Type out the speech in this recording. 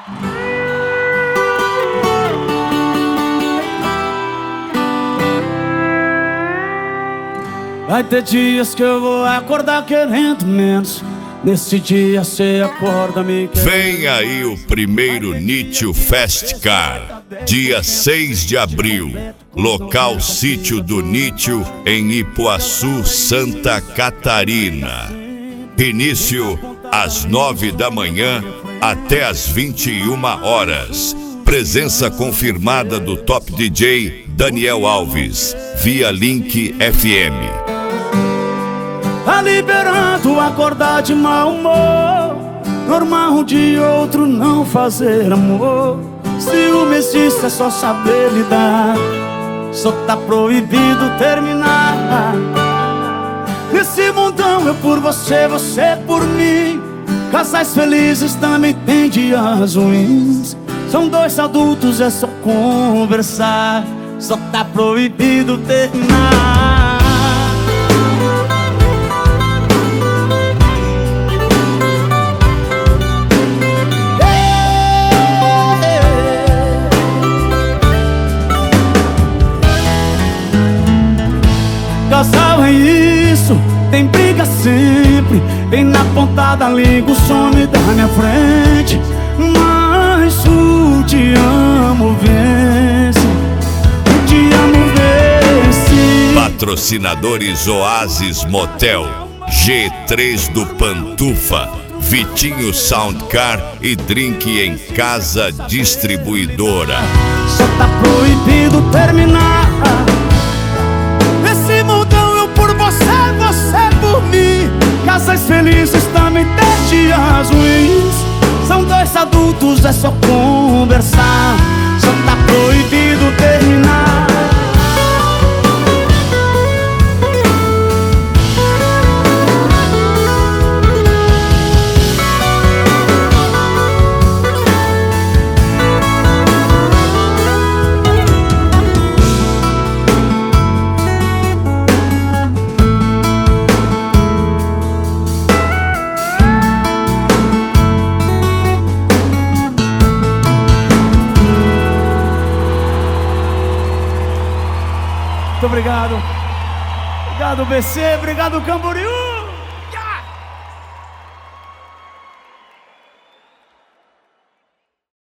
Vai ter dias que eu vou acordar querendo menos. Nesse dia cê acorda me querendo. Vem aí o primeiro Nitio Festcar, dia 6 de abril. Local Sítio do Nitio, em Ipuaçu, Santa Catarina. Início às 9 da manhã até às 21 horas. Presença confirmada do top DJ Daniel Alves, via Link FM. Tá liberando acordar de mau humor. Normal um de outro não fazer amor. Ciúme existe, é só saber lidar. Só tá proibido terminar. Nesse mundão eu por você, você por mim. Casais felizes também tem dias ruins. São dois adultos, é só conversar. Só tá proibido terminar. Casal é isso, tem briga sempre. Tem na ponta da língua, some da minha frente. Mas o te amo vence. O te amo vence. Patrocinadores Oasis Motel, G3 do Pantufa, Vitinho Soundcar e Drink em Casa Distribuidora. Só tá proibido terminar. Nesse mundão eu por você, você por mim. Casais felizes também tem dias ruins. São dois adultos, é só conversar. Só tá proibido terminar. Muito obrigado. Obrigado, BC. Obrigado, Camboriú.